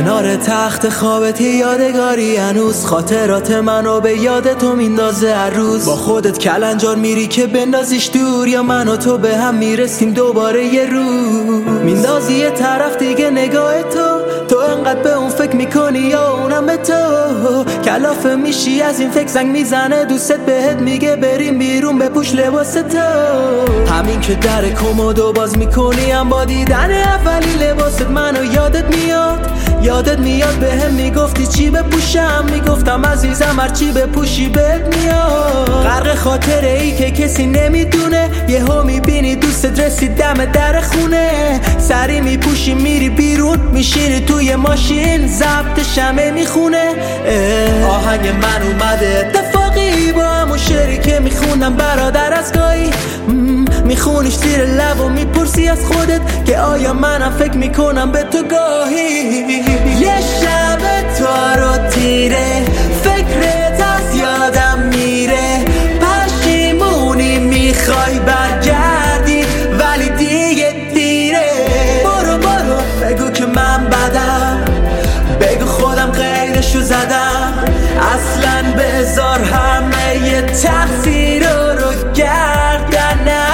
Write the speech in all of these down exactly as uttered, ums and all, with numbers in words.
کنار تخت خوابت یادگاری هنوز خاطرات منو به یاد تو میندازه هر روز. با خودت کلنجار میری که بندازیش دور، یا من و تو به هم میرسیم دوباره یه روز. میندازی یه طرف دیگه نگاه تو، تو انقدر به اون فکر میکنی یا اونم به تو. کلافه میشی از این فکر، زنگ میزنه دوستت بهت میگه بریم بیرون بپوش لباس تو. همین که در کمدو باز میکنی هم با دیدن اولی لباست منو یادت میاد. یادت میاد به هم میگفتی چی بپوشم، میگفتم عزیزم هر چی بپوشی بهت میاد. غرق خاطره ای که کسی نمیدونه، یهو میبینی دوستت رسید دم در خونه. سری میپوشی میری بیرون، میشینی توی ماشین ضبط شمه میخونه. آهنگ من اومده اتفاقی با همون شعری که میخوندم برادر از گاهی. میخونیش زیر لب و میپرسی از خودت که آیا منم فکر میکنم به تو گاهی. یه شب تارو تیره فکرت از یادم میره، پشیمونی میخوای برگردی ولی دیگه دیره. برو برو بگو که من بدم، بگو خودم غیرشو زدم. اصلا بذار همه یه تقصیر رو گردنم.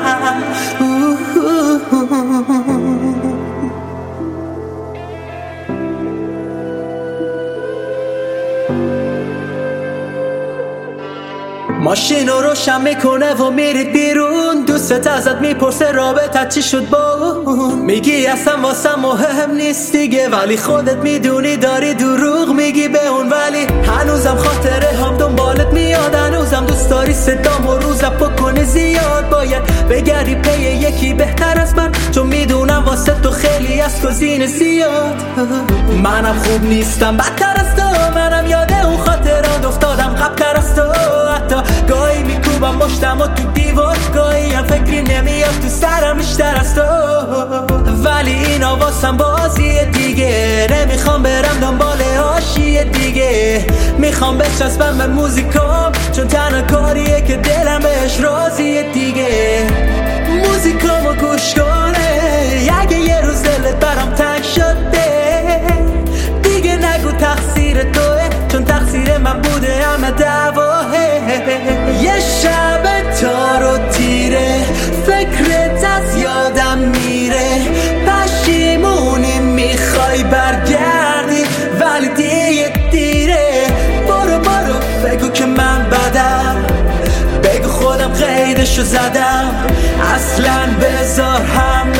ماشین رو روشن میکنه و میرید بیرون، دوستت ازت میپرسه رابطت چی شد با اون. میگی اصلا واسه مهم نیست دیگه، ولی خودت میدونی داری دروغ میگی به اون. ولی هنوزم خاطره هم دنبالت میاد، هنوزم دوست داری صدام و روزم بکنی زیاد. باید بگردی پی یکی بهتر از من، چون میدونم واسه تو خیلی از گزینه زیاد. منم خوب نیستم بدتر از تو، منم یاده اون خاطرات افتادم قبل‌تر از تو. حتی گاهی میکوبم مشتم و تو دیوار، گاهی هم فکری نمیاد تو سرم بیشتر از تو. ولی اینا واسم بازی دیگه، نمیخوام برم دنبال حاشیه دیگه. میخوام بچسبم به موزیکام، چون تنها کاریه که دلم بهش راضیه دیگه. موزیکامو گوش کنه اگه یه روز دلت برام تنگ شده، دیگه نگو تقصیر توه، چون تقصیر من بوده همه دعواه. یه شب تارو تیره فکرت از یادم میره، پشیمونی میخوای برگردی ولی دیگه دیره. برو برو بگو که من بدم، بگو خودم غیرشو زدم. اصلا بذار هم